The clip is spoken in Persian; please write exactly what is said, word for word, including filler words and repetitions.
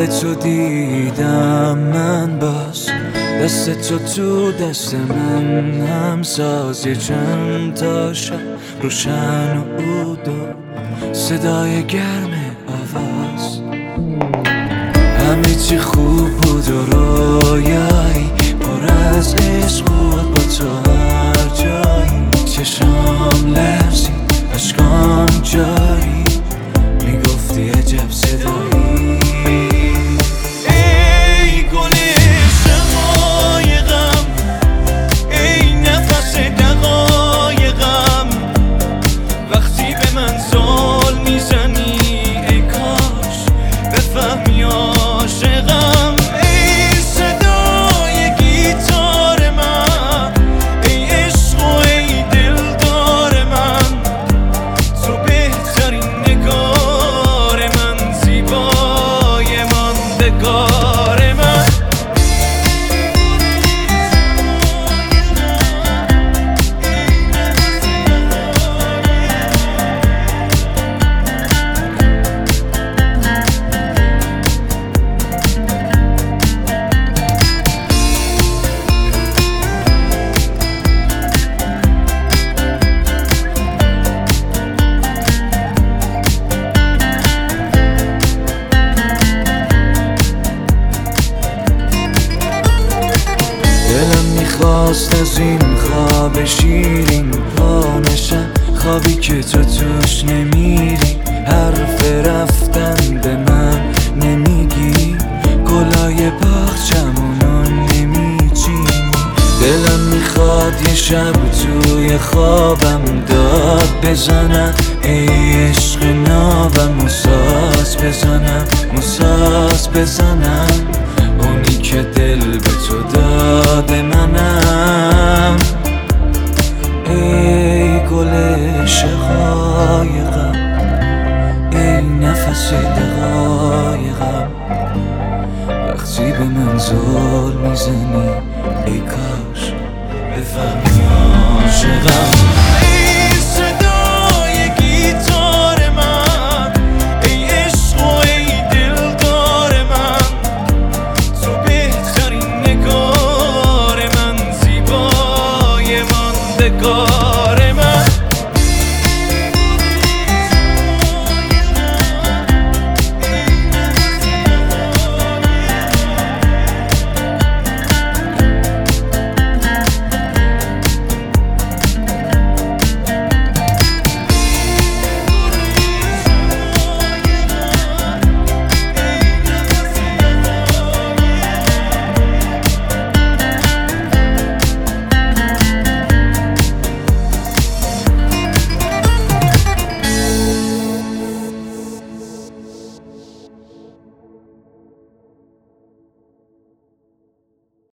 به تو دیدم من باز، دست تو تو دست من هم ساز. یه چند تا شب روشن و عود و صدای گرم آواز. همه چی خوب بود و رویایی پر از عشق بود با تو هر جایی. چشام لرزید اشکام جاری، میگفتی عجب صدایی. ای گل شقایقم، ای نفس دقایقم، وقتی به من زل میزنی ای کاش بفهمی عاشقم. ای صدای گیتار من، ای عشق و ای دلدار من، تو بهترین نگار من، زیبای ماندگار من. دلم میخواست از این خواب شیرین پا نشم، خوابی که تو توش نمیری. حرف رفتن به من نمیگی، گلای باغچمونو نمیچینی. دلم میخواد یه شب توی خوابم داد بزنم، ای عشق نابم موساز بزنم، موساز بزنم. اونی که دل به تو داده من